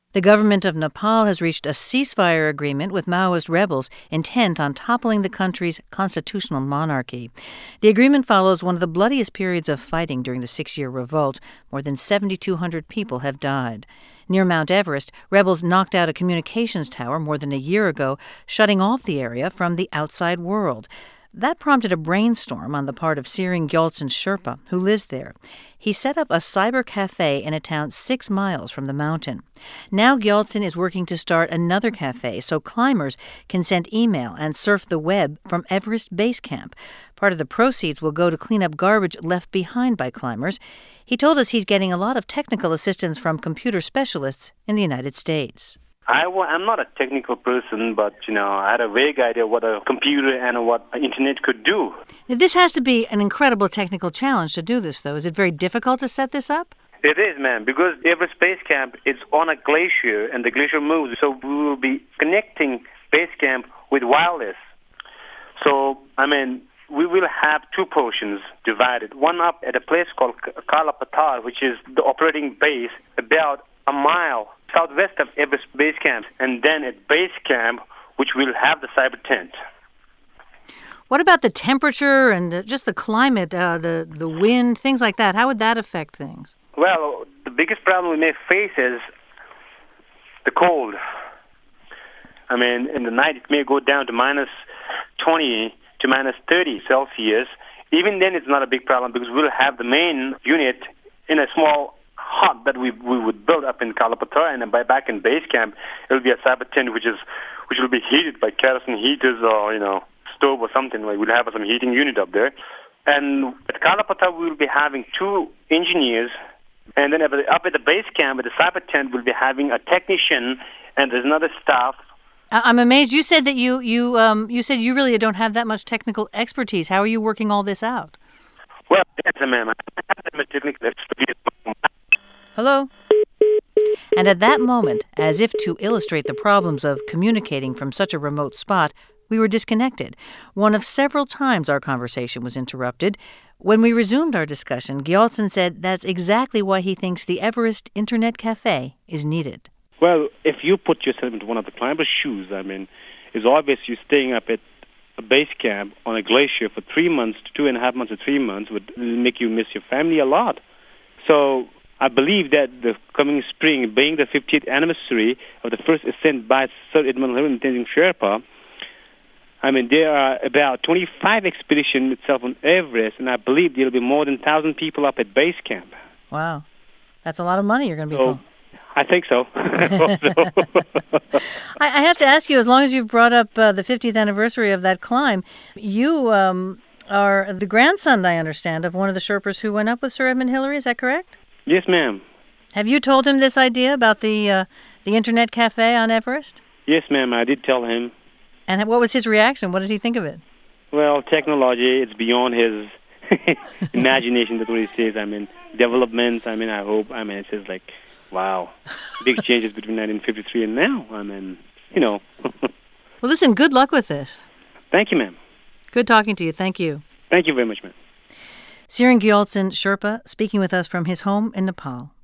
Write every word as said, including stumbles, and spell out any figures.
The government of Nepal has reached a ceasefire agreement with Maoist rebels intent on toppling the country's constitutional monarchy. The agreement follows one of the bloodiest periods of fighting during the six-year revolt. More than seven thousand two hundred people have died. Near Mount Everest, rebels knocked out a communications tower more than a year ago, shutting off the area from the outside world. That prompted a brainstorm on the part of Tsering Gyaltsen Sherpa, who lives there. He set up a cyber cafe in a town six miles from the mountain. Now Gyaltsen is working to start another cafe so climbers can send email and surf the web from Everest Base Camp. Part of the proceeds will go to clean up garbage left behind by climbers. He told us he's getting a lot of technical assistance from computer specialists in the United States. I w- I'm not a technical person, but, you know, I had a vague idea what a computer and what internet could do. This has to be an incredible technical challenge to do this, though. Is it very difficult to set this up? It is, man, because Everest Base Camp is on a glacier, and the glacier moves, so we will be connecting Base Camp with wireless. So, I mean, we will have two portions divided. One up at a place called Kala Patthar, which is the operating base about a mile southwest of Everest Base Camp, and then at Base Camp, which will have the cyber tent. What about the temperature and uh, just the climate, uh, the, the wind, things like that? How would that affect things? Well, the biggest problem we may face is the cold. I mean, in the night it may go down to minus twenty to minus thirty Celsius. Even then it's not a big problem because we'll have the main unit in a small hut that we we would build up in Kala Patthar, and then by back in Base Camp, it'll be a cyber tent which is which will be heated by kerosene heaters or you know stove or something. Like we'll have some heating unit up there, and at Kala Patthar we will be having two engineers, and then up at the Base Camp at the cyber tent we'll be having a technician, and there's another staff. I'm amazed. You said that you you um you said you really don't have that much technical expertise. How are you working all this out? Well, yes, ma'am. I have that much technical expertise. Hello? And at that moment, as if to illustrate the problems of communicating from such a remote spot, we were disconnected. One of several times our conversation was interrupted. When we resumed our discussion, Gyaltsen said that's exactly why he thinks the Everest Internet Cafe is needed. Well, if you put yourself into one of the climber's shoes, I mean, it's obvious you're staying up at a base camp on a glacier for three months, to two and a half months or three months would make you miss your family a lot. So I believe that the coming spring, being the fiftieth anniversary of the first ascent by Sir Edmund Hillary and Tenzing Sherpa, I mean, there are about twenty-five expeditions itself on Everest, and I believe there will be more than one thousand people up at base camp. Wow. That's a lot of money you're going to be so, pulling. I think so. I, I have to ask you, as long as you've brought up uh, the fiftieth anniversary of that climb, you um, are the grandson, I understand, of one of the Sherpas who went up with Sir Edmund Hillary. Is that correct? Yes, ma'am. Have you told him this idea about the uh, the Internet Cafe on Everest? Yes, ma'am, I did tell him. And what was his reaction? What did he think of it? Well, technology, it's beyond his imagination, that's what he says. I mean, developments, I mean, I hope, I mean, it's just like, wow, big changes between nineteen fifty-three and now. I mean, you know. Well, listen, good luck with this. Thank you, ma'am. Good talking to you. Thank you. Thank you very much, ma'am. Tsering Gyaltsen Sherpa speaking with us from his home in Nepal.